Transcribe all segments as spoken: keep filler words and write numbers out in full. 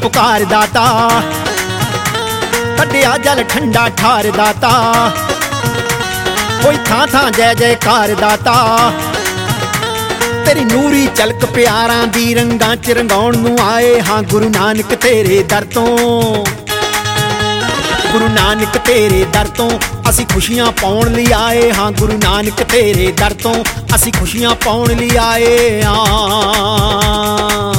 पुकार दाता, कड्डिया जल ठंडा ठार दाता, कोई थां थां जय जयकार दाता। तेरी नूरी झलक प्यारां दी रंगां च रंगाउण नूं आए हां गुरु नानक तेरे दर तों। गुरु नानक तेरे दर तों असीं खुशियां पाउण लई आए हां, गुरु नानक तेरे दर तों असीं खुशियां पाउण लई आए हां।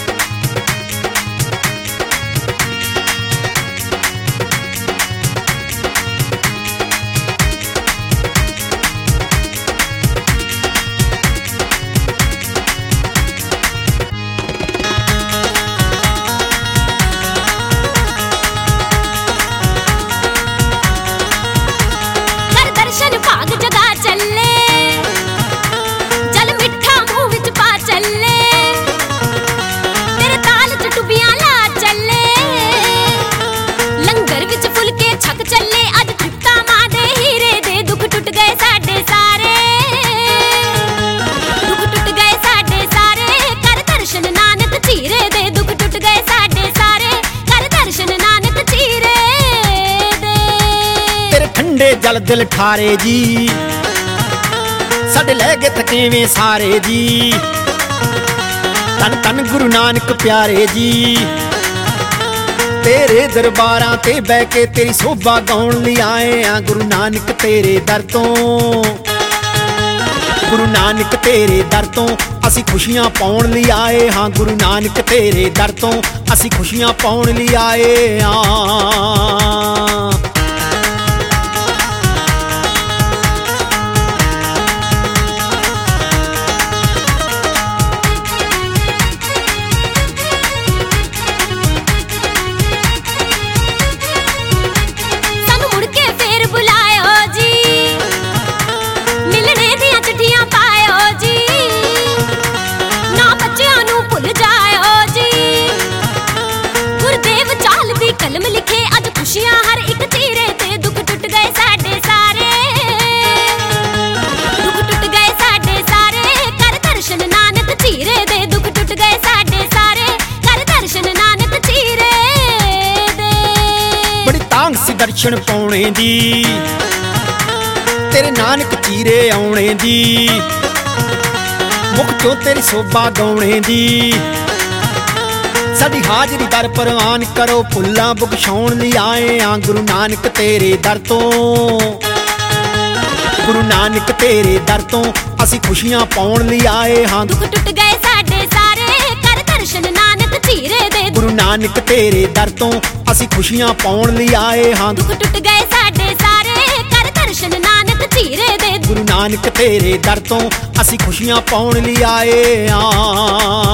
जल दिल ठारे जी साडे लै गए थकेवें सारे जी। तन तन गुरु नानक प्यारे जी, तेरे दरबारां ते बह के तेरी शोभा गाउण लई आए हां गुरु नानक तेरे दर तों। गुरु नानक तेरे दर तों असीं खुशियां पाउण लई आए हां, गुरु नानक तेरे दर तों असीं खुशियां पाउण लई आए हां। कलम लिखे अज खुशियां हर एक चीरे ते, दुख टुट गए साडे सारे, दुख टुट गए साडे सारे, कर दर्शन नानक चीरे दे, दुख टुट गए साडे सारे, कर दर्शन नानक चीरे दे। बड़ी तांग सी दर्शन पाउणे दी, तेरे नानक चीरे आउणे दी, मुख चों तेरी शोभा गाउणे दी। साडी हाजरी दर प्रवान करो, फुल्लां बख्शाउण लई आए हां गुरु नानक तेरे दर तों। गुरु नानक तेरे दर तों असीं खुशियां पाउण लई आए हां, दुख टुट गए साडे सारे, कर दर्शन नानक चीरे दे। गुरु नानक तेरे दर तों असीं खुशियां पाउण लई आए हां, दुख टुट गए साडे सारे, कर दर्शन नानक चीरे दे। गुरु नानक तेरे दर तों असीं खुशियां पाउण लई आए हां।